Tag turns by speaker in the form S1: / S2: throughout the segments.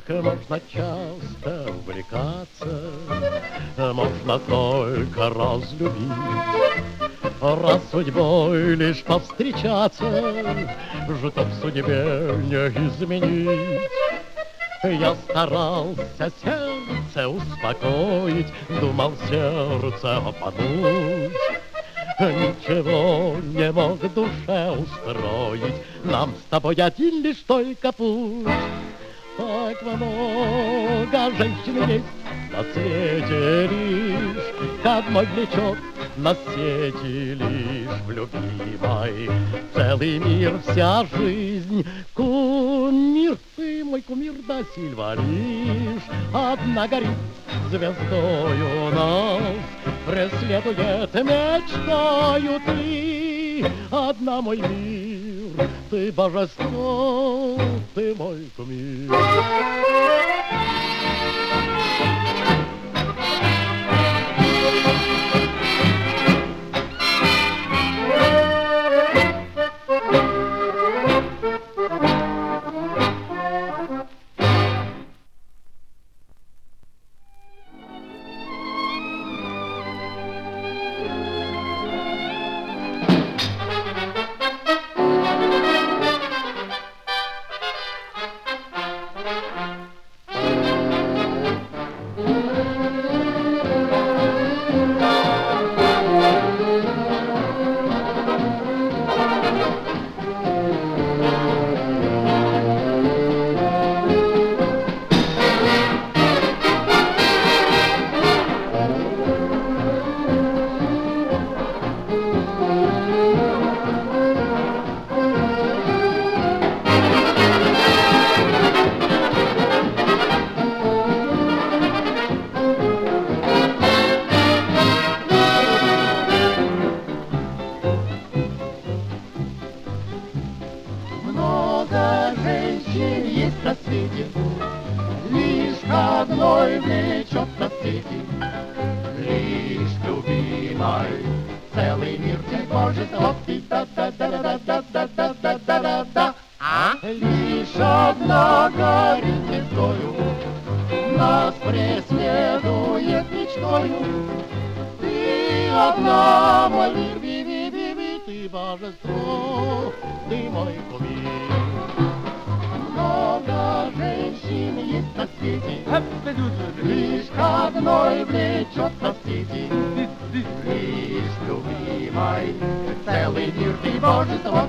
S1: Можно часто увлекаться, можно только разлюбить. Раз судьбой лишь повстречаться, что в судьбе не изменить. Я старался сердце успокоить, думал сердце обмануть. Ничего не мог душе устроить, нам с тобой один лишь только путь. Так много женщин есть на свете лишь, к одной влечет на сети лишь в любимой. Целый мир, вся жизнь, кумир, ты мой кумир, да Сильва лишь одна горит звездою нас, преследует мечтою ты, одна мой мир, ты божество, ты мой кумир. Есть на свете, лишь одной влечет на свете, лишь любимой целый мир тебе божество. Да-да-да-да-да-да-да-да-да-да-да. Лишь одна горит звездою, нас преследует мечтою. Ты одна, мой мир, ви-ви-ви-ви, ты божество, ты мой кумир. Много женщин есть на свете, лишь к одной влечет на свете, лишь любимой целый мир ты божество.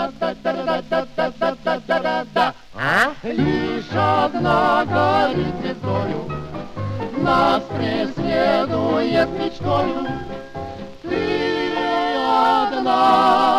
S1: Да-да-да-да-да-да-да-да-да-да. Лишь одна горит звездою, нас преследует мечтою. Ты одна.